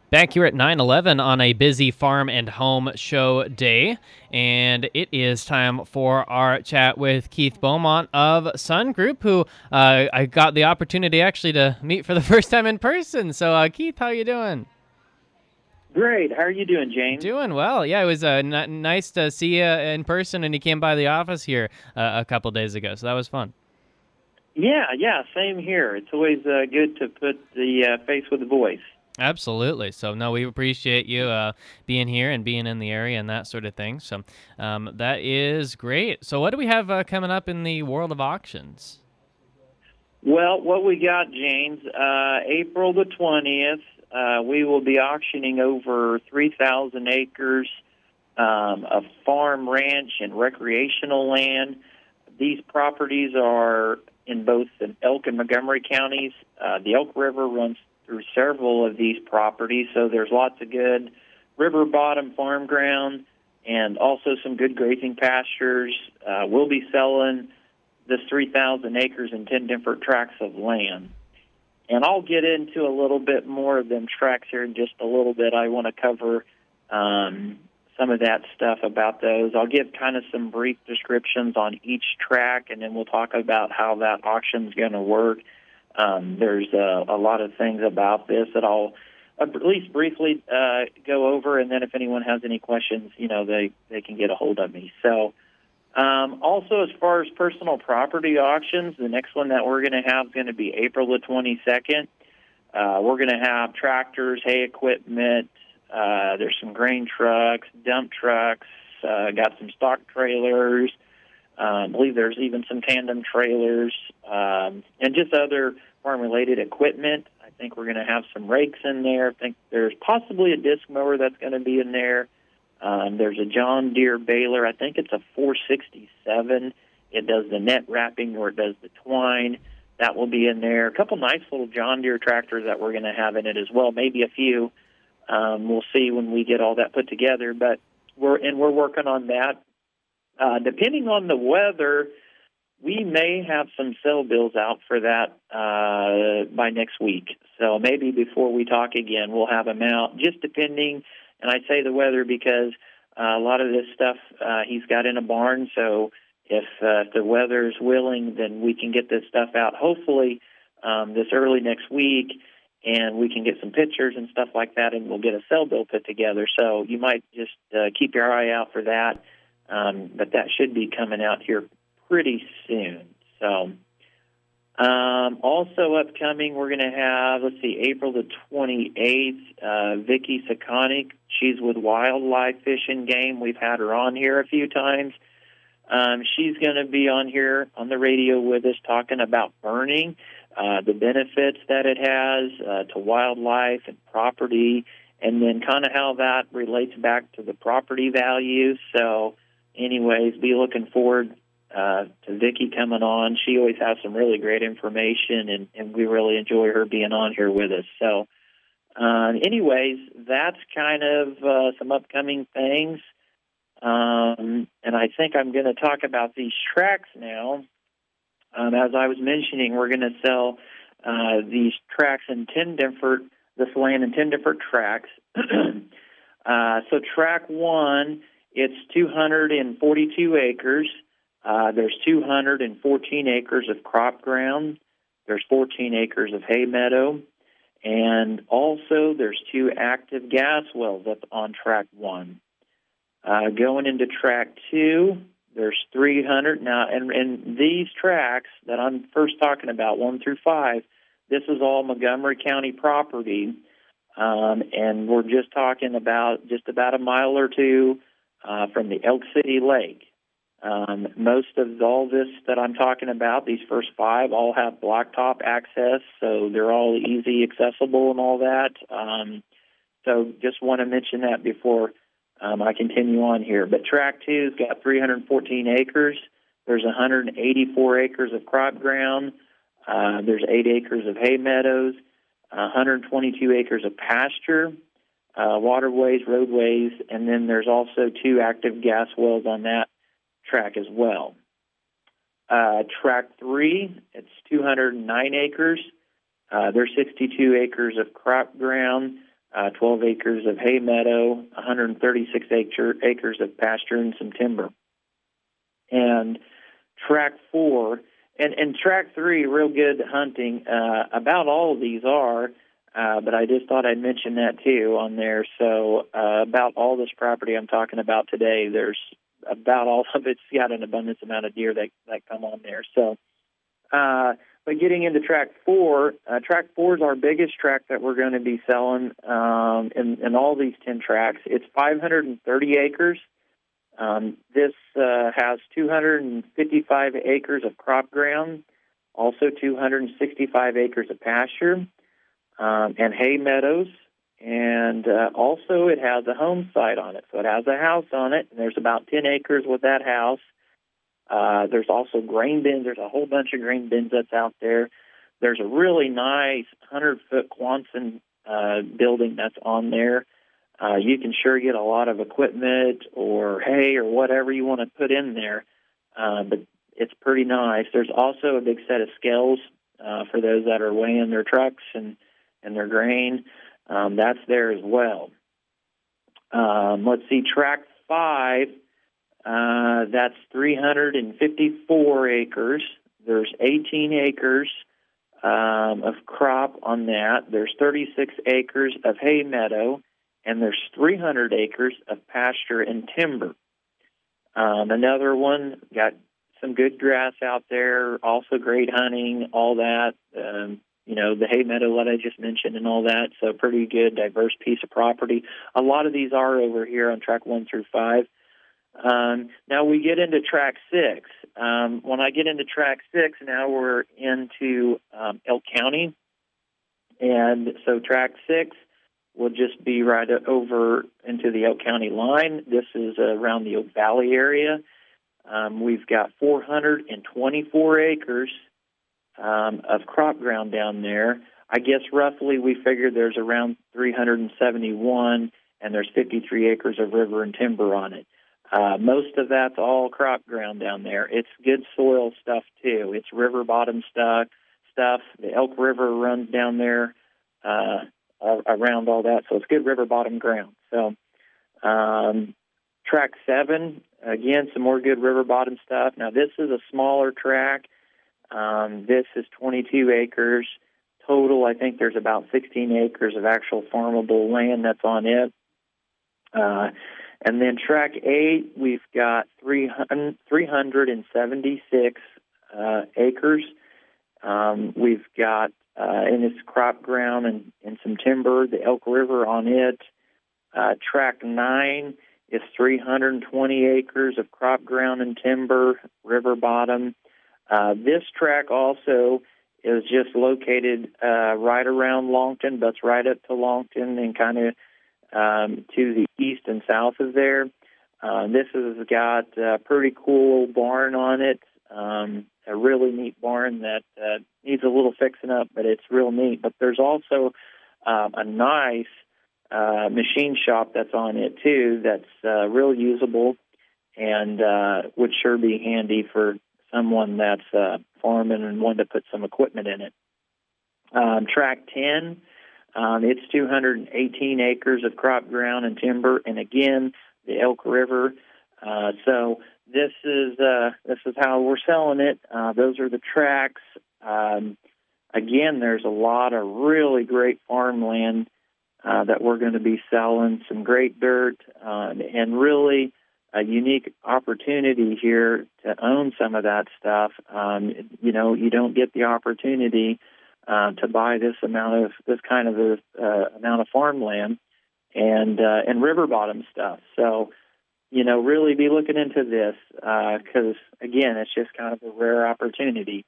Back here at 9/11 on a busy farm and home show day, and it is time for our chat with Keith Beaumont of Sun Group, who I got the opportunity actually to meet for the first time in person. So, Keith, how you doing? Great. How are you doing, James? Doing well. Yeah, it was nice to see you in person, and you came by the office here a couple days ago, so that was fun. Yeah, same here. It's always good to put the face with the voice. Absolutely. So, no, we appreciate you being here and being in the area and that sort of thing. So, that is great. So, what do we have coming up in the world of auctions? Well, what we got, James, April the 20th, we will be auctioning over 3,000 acres of farm, ranch, and recreational land. These properties are in both the Elk and Montgomery counties. The Elk River runs through several of these properties, so there's lots of good river bottom farm ground and also some good grazing pastures. We'll be selling this 3,000 acres in 10 different tracts of land. And I'll get into a little bit more of them tracts here in just a little bit. I want to cover some of that stuff about those. I'll give kind of some brief descriptions on each track, and then we'll talk about how that auction's going to work. There's a lot of things about this that I'll at least briefly go over, and then if anyone has any questions, they can get a hold of me. So also, as far as personal property auctions, the next one that we're going to have is going to be April the 22nd. We're going to have tractors, hay equipment, there's some grain trucks, dump trucks, got some stock trailers. I believe there's even some tandem trailers, and just other farm-related equipment. I think we're going to have some rakes in there. I think there's possibly a disc mower that's going to be in there. There's a John Deere baler. I think it's a 467. It does the net wrapping or it does the twine. That will be in there. A couple nice little John Deere tractors that we're going to have in it as well, maybe a few. We'll see when we get all that put together, but we're working on that. Depending on the weather, we may have some sale bills out for that by next week. So maybe before we talk again, we'll have them out, just depending. And I say the weather because a lot of this stuff he's got in a barn, so if the weather's willing, then we can get this stuff out hopefully this early next week, and we can get some pictures and stuff like that, and we'll get a sale bill put together. So you might just keep your eye out for that. But that should be coming out here pretty soon. So, also upcoming, we're going to have, April the 28th, Vicki Sakonic. She's with Wildlife Fish and Game. We've had her on here a few times. She's going to be on here on the radio with us talking about burning, the benefits that it has to wildlife and property, and then kind of how that relates back to the property value. So, anyways, be looking forward to Vicki coming on. She always has some really great information, and we really enjoy her being on here with us. So, anyways, that's kind of some upcoming things. And I think I'm going to talk about these tracks now. As I was mentioning, we're going to sell these tracks in this land in 10 different tracks. So track one, it's 242 acres. There's 214 acres of crop ground. There's 14 acres of hay meadow. And also there's 2 active gas wells up on track one. Going into track two, there's 300. Now, and these tracks that I'm first talking about, 1 through 5, this is all Montgomery County property. And we're just talking about just about a mile or two from the Elk City Lake. Most of all this that I'm talking about, these first 5, all have blacktop access, so they're all easy accessible and all that. So just want to mention that before I continue on here. But track 2's got 314 acres. There's 184 acres of crop ground. There's 8 acres of hay meadows, 122 acres of pasture, waterways, roadways, and then there's also 2 active gas wells on that track as well. Track 3, it's 209 acres. There's 62 acres of crop ground. 12 acres of hay meadow, 136 acres of pasture, and some timber. And track 4, and track 3, real good hunting. About all of these are, but I just thought I'd mention that too on there. So about all this property I'm talking about today, there's about all of it's got an abundance amount of deer that come on there. So, but getting into track 4 is our biggest track that we're going to be selling in all these 10 tracks. It's 530 acres. This has 255 acres of crop ground, also 265 acres of pasture, and hay meadows. And also it has a home site on it. So it has a house on it, and there's about 10 acres with that house. There's also grain bins. There's a whole bunch of grain bins that's out there. There's a really nice 100-foot Quonset building that's on there. You can sure get a lot of equipment or hay or whatever you want to put in there, but it's pretty nice. There's also a big set of scales for those that are weighing their trucks and their grain. That's there as well. Let's see, track 5, that's 354 acres. There's 18 acres of crop on that. There's 36 acres of hay meadow, and there's 300 acres of pasture and timber. Another one, got some good grass out there, also great hunting, all that. The hay meadow that I just mentioned and all that, so pretty good, diverse piece of property. A lot of these are over here on track 1 through 5. Now we get into track 6. When I get into track 6, now we're into Elk County. And so track 6 will just be right over into the Elk County line. This is around the Oak Valley area. We've got 424 acres of crop ground down there. I guess roughly we figured there's around 371, and there's 53 acres of river and timber on it. Most of that's all crop ground down there. It's good soil stuff, too. It's river bottom stuff. The Elk River runs down there around all that, so it's good river bottom ground. So track 7, again, some more good river bottom stuff. Now, this is a smaller track. This is 22 acres. Total, I think there's about 16 acres of actual farmable land that's on it. And then track 8, we've got 376 acres. We've got in its crop ground and some timber, the Elk River on it. Track 9 is 320 acres of crop ground and timber, river bottom. This track also is just located right around Longton, but it's right up to Longton and kind of to the east and south of there. This has got a pretty cool barn on it, a really neat barn that needs a little fixing up, but it's real neat. But there's also a nice machine shop that's on it, too, that's real usable and would sure be handy for someone that's farming and wanting to put some equipment in it. Track 10, it's 218 acres of crop ground and timber, and again, the Elk River. So this is how we're selling it. Those are the tracks. Again, there's a lot of really great farmland that we're going to be selling, some great dirt, and really a unique opportunity here to own some of that stuff. You don't get the opportunity to buy this kind of amount of farmland and river bottom stuff. So, really be looking into this because again, it's just kind of a rare opportunity.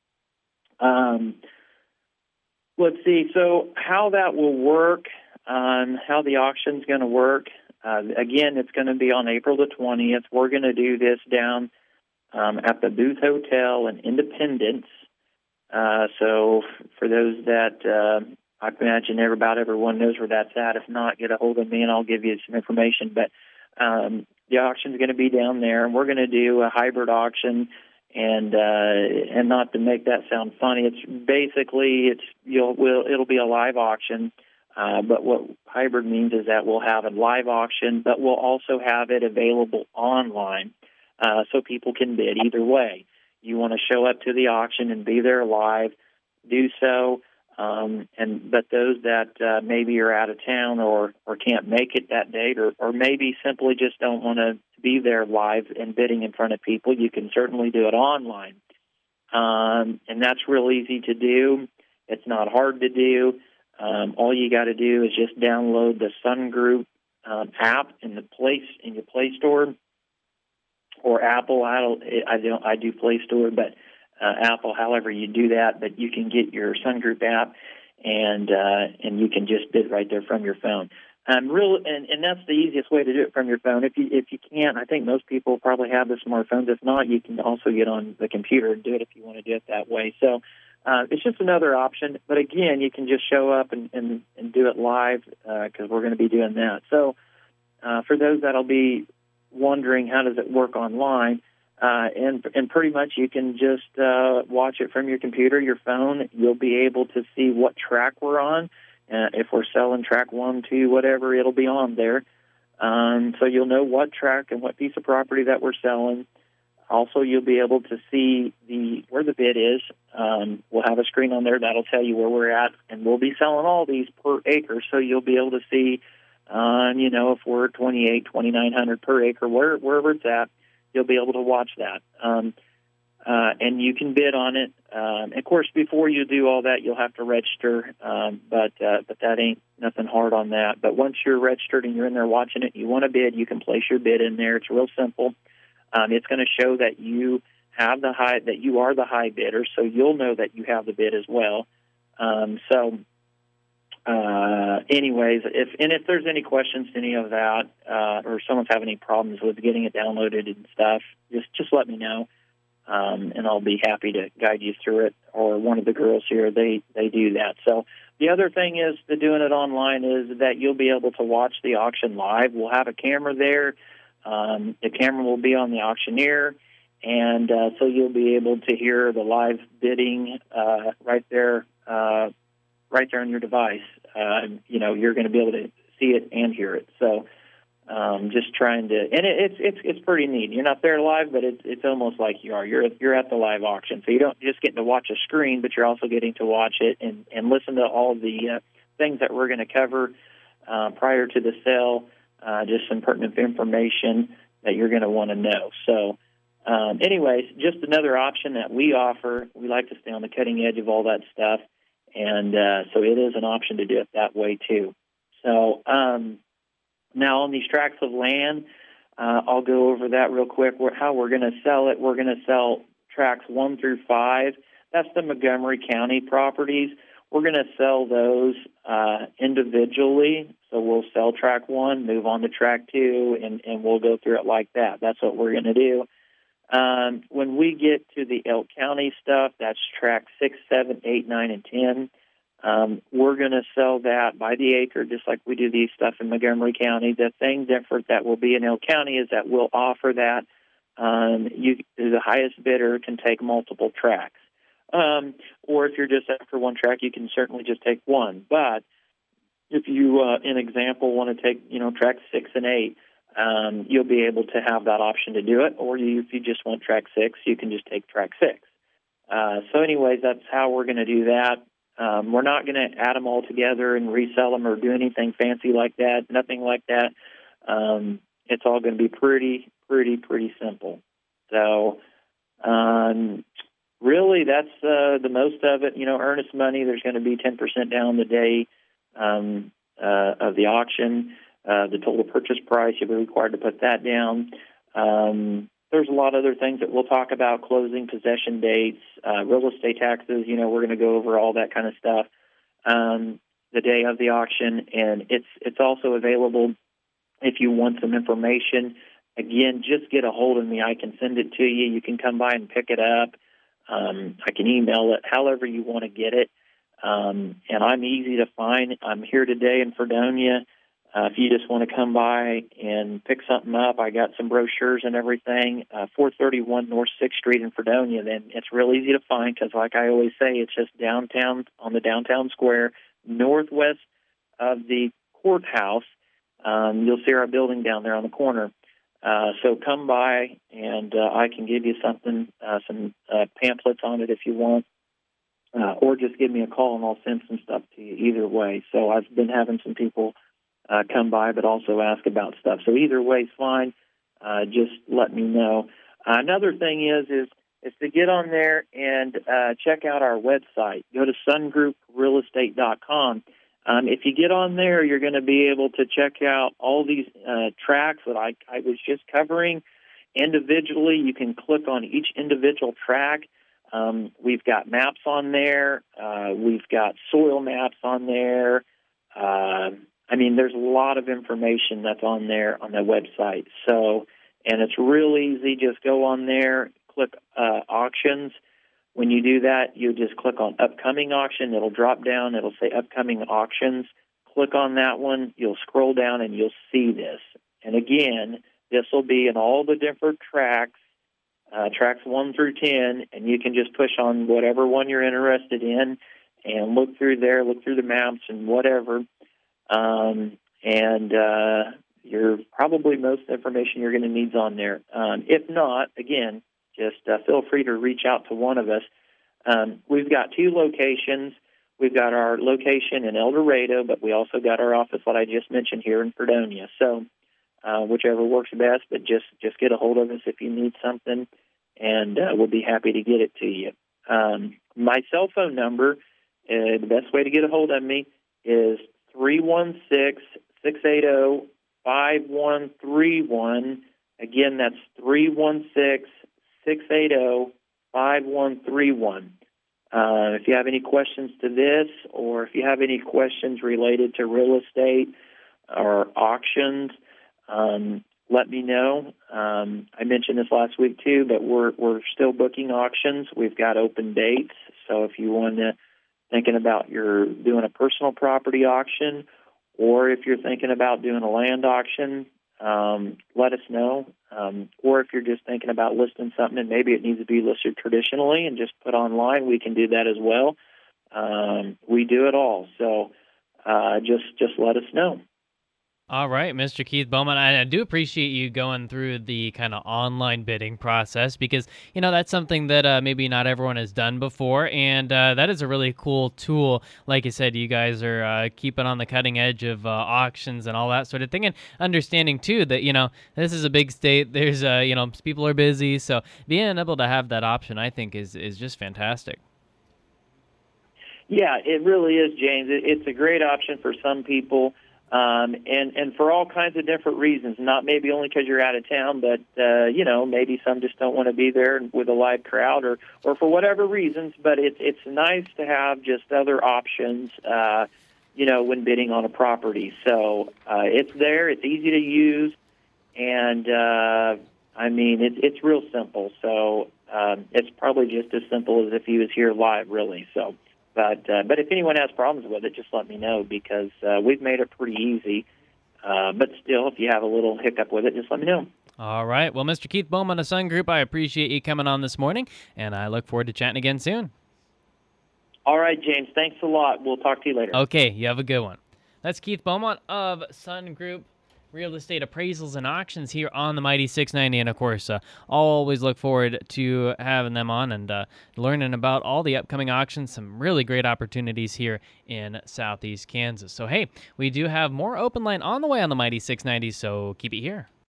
Let's see. So how that will work, how the auction's going to work. Again, it's going to be on April the 20th. We're going to do this down at the Booth Hotel in Independence. So for those that I imagine everyone knows where that's at. If not, get a hold of me and I'll give you some information. But the auction's going to be down there, and we're going to do a hybrid auction. And not to make that sound funny, it's basically it'll be a live auction. But what hybrid means is that we'll have a live auction, but we'll also have it available online, so people can bid either way. You want to show up to the auction and be there live, do so. But those that maybe are out of town or can't make it that date, or maybe simply just don't want to be there live and bidding in front of people, you can certainly do it online. And that's real easy to do. It's not hard to do. All you got to do is just download the Sun Group app in your Play Store or Apple. I do Play Store, but Apple, however you do that. But you can get your Sun Group app, and you can just bid right there from your phone. And that's the easiest way to do it from your phone. If you can't, I think most people probably have the smartphones. If not, you can also get on the computer and do it if you want to do it that way. So it's just another option. But again, you can just show up and do it live because we're going to be doing that. So for those that'll be wondering how does it work online, and pretty much you can just watch it from your computer, your phone. You'll be able to see what track we're on. If we're selling track 1, 2, whatever, it'll be on there. So you'll know what track and what piece of property that we're selling. Also, you'll be able to see where the bid is. We'll have a screen on there that'll tell you where we're at, and we'll be selling all these per acre. So you'll be able to see, if we're 2,900 per acre, wherever it's at, you'll be able to watch that. And you can bid on it. Of course, before you do all that, you'll have to register, but that ain't nothing hard on that. But once you're registered and you're in there watching it, you want to bid, you can place your bid in there. It's real simple. It's going to show that you have that you are the high bidder, so you'll know that you have the bid as well. Anyways, if there's any questions to any of that, or someone's having any problems with getting it downloaded and stuff, just let me know. And I'll be happy to guide you through it, or one of the girls here, they do that. So the other thing is to doing it online is that you'll be able to watch the auction live. We'll have a camera there. The camera will be on the auctioneer, and so you'll be able to hear the live bidding right there on your device. You're going to be able to see it and hear it. So just trying to, and it's pretty neat. You're not there live, but it's almost like you are. You're at the live auction, so you don't just get to watch a screen, but you're also getting to watch it and listen to all of the things that we're going to cover prior to the sale. Just some pertinent information that you're going to want to know. So, anyways, just another option that we offer. We like to stay on the cutting edge of all that stuff, and so it is an option to do it that way too. So. Now, on these tracts of land, I'll go over that real quick, how we're going to sell it. We're going to sell tracts 1 through 5. That's the Montgomery County properties. We're going to sell those individually. So we'll sell tract 1, move on to tract 2, and we'll go through it like that. That's what we're going to do. When we get to the Elk County stuff, that's tract 6, 7, 8, 9, and 10. We're going to sell that by the acre, just like we do these stuff in Montgomery County. The thing different that will be in Elk County is that we'll offer that the highest bidder can take multiple tracts. Or if you're just after one tract, you can certainly just take one. But if you, in example, want to take, tracts 6 and 8, you'll be able to have that option to do it. Or if you just want tract 6, you can just take tract 6. So anyways, that's how we're going to do that. We're not going to add them all together and resell them or do anything fancy like that. Nothing like that. It's all going to be pretty simple. So, really, that's the most of it. Earnest money. There's going to be 10% down the day of the auction. The total purchase price, you'll be required to put that down. There's a lot of other things that we'll talk about: closing, possession dates, real estate taxes. We're going to go over all that kind of stuff the day of the auction, and it's also available if you want some information. Again, just get a hold of me. I can send it to you. You can come by and pick it up. I can email it, however you want to get it. And I'm easy to find. I'm here today in Fredonia. If you just want to come by and pick something up, I got some brochures and everything. 431 North 6th Street in Fredonia. Then it's real easy to find because, like I always say, it's just downtown on the downtown square, northwest of the courthouse. You'll see our building down there on the corner. So come by, and I can give you something, some pamphlets on it if you want, or just give me a call, and I'll send some stuff to you either way. So I've been having some people come by, but also ask about stuff. So either way is fine. Just let me know. Another thing is to get on there and check out our website. Go to sungrouprealestate.com. If you get on there, you're going to be able to check out all these tracks that I was just covering individually. You can click on each individual track. We've got maps on there. We've got soil maps on there. There's a lot of information that's on there on the website. So, and it's real easy. Just go on there, click auctions. When you do that, you just click on upcoming auction. It'll drop down. It'll say upcoming auctions. Click on that one. You'll scroll down and you'll see this. And again, this will be in all the different tracks, tracks 1 through 10, and you can just push on whatever one you're interested in and look through there, look through the maps and whatever. You're probably most information you're going to need on there. If not, again, just feel free to reach out to one of us. We've got 2 locations. We've got our location in El Dorado, but we also got our office, what I just mentioned, here in Fredonia. So whichever works best, but just get a hold of us if you need something, and we'll be happy to get it to you. My cell phone number, the best way to get a hold of me is 316-680-5131. Again, that's 316-680-5131. If you have any questions to this, or if you have any questions related to real estate or auctions, let me know. I mentioned this last week too, but we're still booking auctions. We've got open dates, so if you want to thinking about you're doing a personal property auction, or if you're thinking about doing a land auction, let us know. Or if you're just thinking about listing something and maybe it needs to be listed traditionally and just put online, we can do that as well. We do it all. So just let us know. All right, Mr. Keith Beaumont, I do appreciate you going through the kind of online bidding process because, that's something that maybe not everyone has done before, and that is a really cool tool. Like you said, you guys are keeping on the cutting edge of auctions and all that sort of thing, and understanding, too, that, this is a big state. There's, people are busy, so being able to have that option, I think, is just fantastic. Yeah, it really is, James. It's a great option for some people. And for all kinds of different reasons, not maybe only because you're out of town, but, maybe some just don't want to be there with a live crowd or for whatever reasons, but it's nice to have just other options, when bidding on a property. So, it's there, it's easy to use, and, it's real simple. So, it's probably just as simple as if he was here live, really. So, But if anyone has problems with it, just let me know because we've made it pretty easy. But still, if you have a little hiccup with it, just let me know. All right. Well, Mr. Keith Beaumont of Sun Group, I appreciate you coming on this morning, and I look forward to chatting again soon. All right, James. Thanks a lot. We'll talk to you later. Okay. You have a good one. That's Keith Beaumont of Sun Group Real Estate Appraisals and Auctions here on the Mighty 690. And, of course, I'll always look forward to having them on and learning about all the upcoming auctions, some really great opportunities here in Southeast Kansas. So, hey, we do have more open line on the way on the Mighty 690, so keep it here.